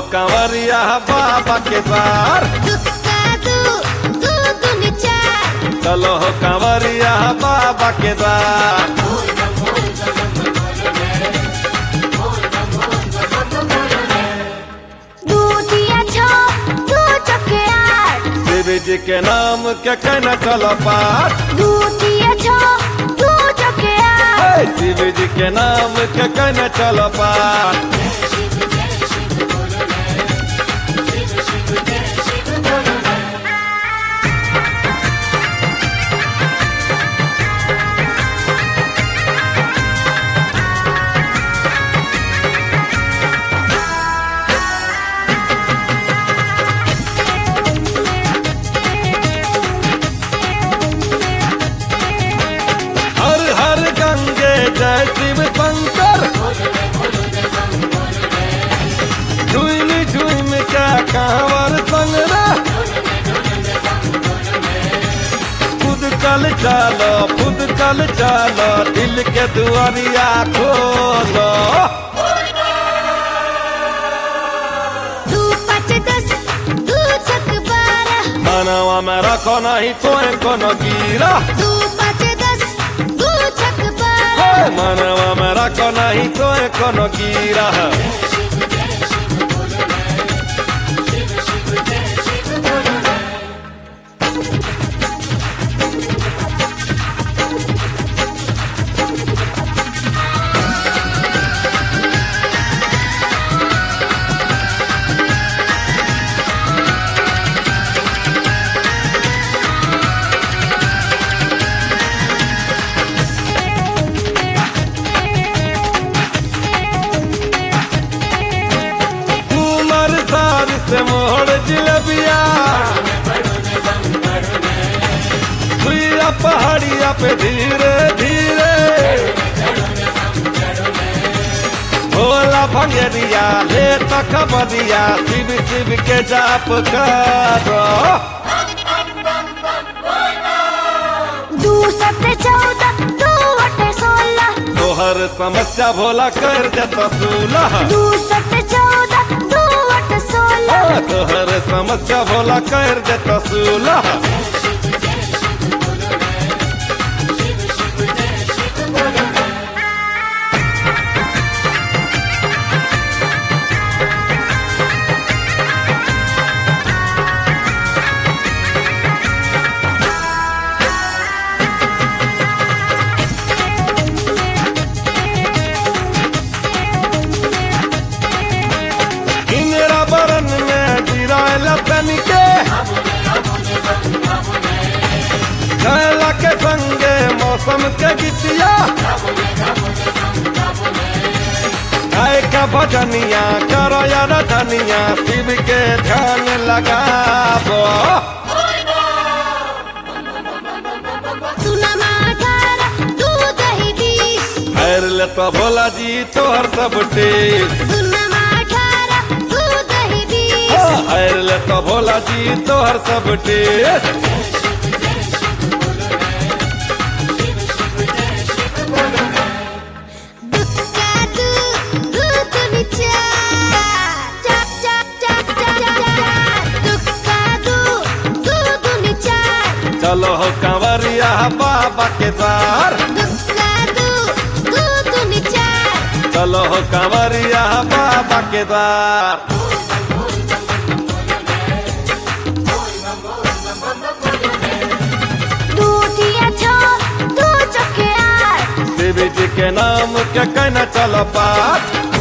कंवरिया बाबा के द्वार। चलो हो कंवरिया बाबा के द्वार। शिव जी के नाम के कहना चलो पाठ। शिव जी के नाम के कहना चलो पाठ। जय शिव शंकर झूम झूम क्या कांवर संग रे। खुद कल चलो दिल के दुआरिया खोलो। मनवा में रखो नहीं कोई कोनो गिरा। मनवा में रखो नहीं कोई कोनो गिरा। से मोहर जिलेबिया सुइया पहाड़िया पे धीरे धीरे। भोला भंगेरिया ले तक बदिया शिव शिव के जाप करो। 2 तोहर समस्या भोला कर देता सुलह। 2 तोहर समस्या भोला कर देता सुलह। बरन में गिरायल तनिके छैला के संगे मौसम के गीतिया। गाय का भजनिया करो यार धनिया शिव के ध्यान लगाबो। खैर ले तो भोला जी तोहर सब टेस्ट। खैर ले तो भोला जी तोहर सब टेस्ट। चलो हो कंवरिया बाबा के द्वार। चलो हो कंवरिया बाबा के द्वार। शिव जी के नाम के कहना चलो पाठ।